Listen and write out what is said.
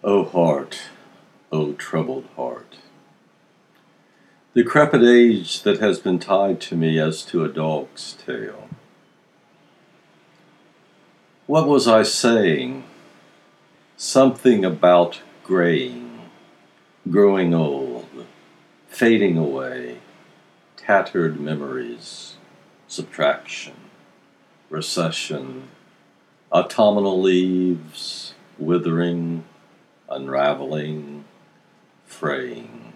O heart, O troubled heart, decrepit age that has been tied to me as to a dog's tail. What was I saying? Something about graying, growing old, fading away, tattered memories, subtraction, recession, autumnal leaves, withering, unraveling, fraying.